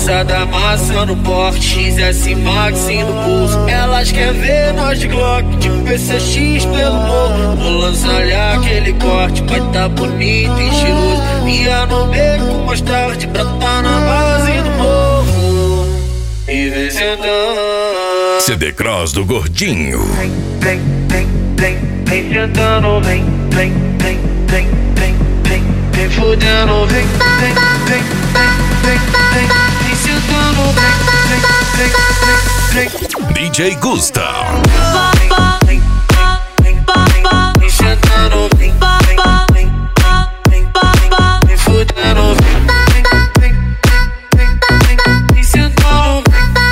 Moçada amassando porte, XS Max no pulso. Elas querem ver nós de Glock, de PCX pelo morro. Vou lançar-lhe aquele corte, vai tá bonito e estiloso. Ia no beco mais tarde pra tá na base do morro. E vem sentando. CD Cross do Gordinho. Vem sentando, vem fudendo, vem sentando, vem. DJ Gusta. Vem sentando, vem fudendo, vem sentando,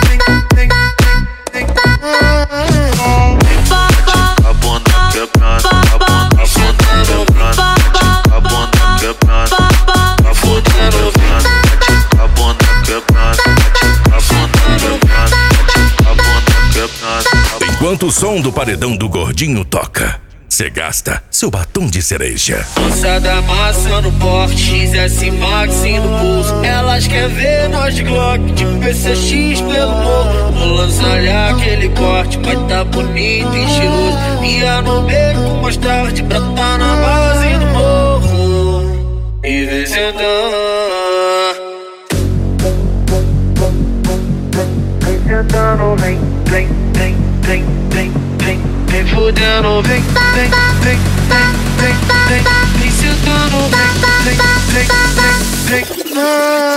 A bunda quebrando, a bunda quebrando, a bunda quebrando, a bunda quebrando, a bunda quebrando, a bunda quebrando, a bunda quebrando. Enquanto o som do paredão do Gordinho toca, cê gasta seu batom de cereja. Moçada amassando porte, XS Max no pulso. Elas querem ver nós de Glock, de PCX pelo morro. Vou lançar-lhe aquele corte, vai tá bonito e estiloso. Ia no beco mais tarde pra tá na base do morro. E vem sentando. Vem sentando, vem fudendo, vem sentando, vem.